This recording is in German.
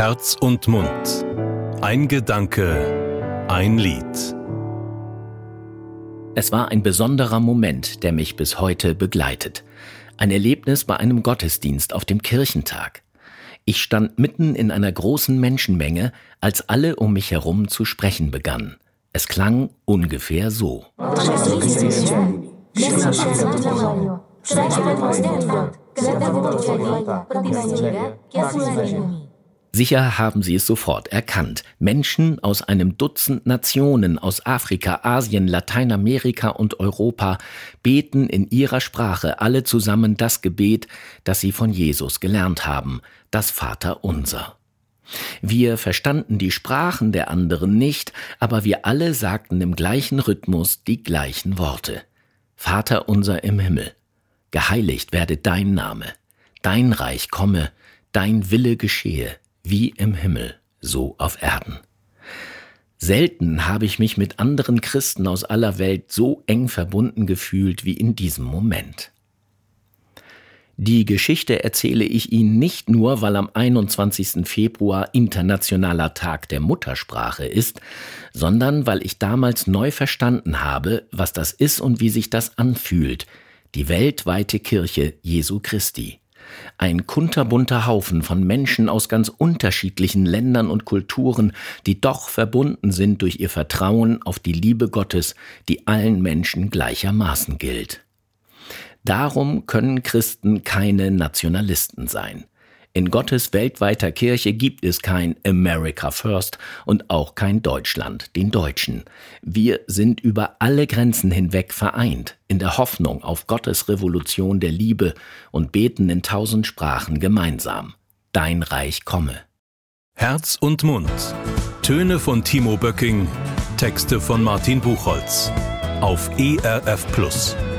Herz und Mund. Ein Gedanke, ein Lied. Es war ein besonderer Moment, der mich bis heute begleitet. Ein Erlebnis bei einem Gottesdienst auf dem Kirchentag. Ich stand mitten in einer großen Menschenmenge, als alle um mich herum zu sprechen begannen. Es klang ungefähr so. Sicher haben Sie es sofort erkannt. Menschen aus einem Dutzend Nationen aus Afrika, Asien, Lateinamerika und Europa beten in ihrer Sprache alle zusammen das Gebet, das sie von Jesus gelernt haben, das Vaterunser. Wir verstanden die Sprachen der anderen nicht, aber wir alle sagten im gleichen Rhythmus die gleichen Worte. Vaterunser im Himmel, geheiligt werde dein Name, dein Reich komme, dein Wille geschehe, wie im Himmel, so auf Erden. Selten habe ich mich mit anderen Christen aus aller Welt so eng verbunden gefühlt wie in diesem Moment. Die Geschichte erzähle ich Ihnen nicht nur, weil am 21. Februar Internationaler Tag der Muttersprache ist, sondern weil ich damals neu verstanden habe, was das ist und wie sich das anfühlt, die weltweite Kirche Jesu Christi. Ein kunterbunter Haufen von Menschen aus ganz unterschiedlichen Ländern und Kulturen, die doch verbunden sind durch ihr Vertrauen auf die Liebe Gottes, die allen Menschen gleichermaßen gilt. Darum können Christen keine Nationalisten sein. In Gottes weltweiter Kirche gibt es kein America First und auch kein Deutschland, den Deutschen. Wir sind über alle Grenzen hinweg vereint, in der Hoffnung auf Gottes Revolution der Liebe und beten in 1000 Sprachen gemeinsam. Dein Reich komme. Herz und Mund. Töne von Timo Böcking, Texte von Martin Buchholz. Auf ERF Plus.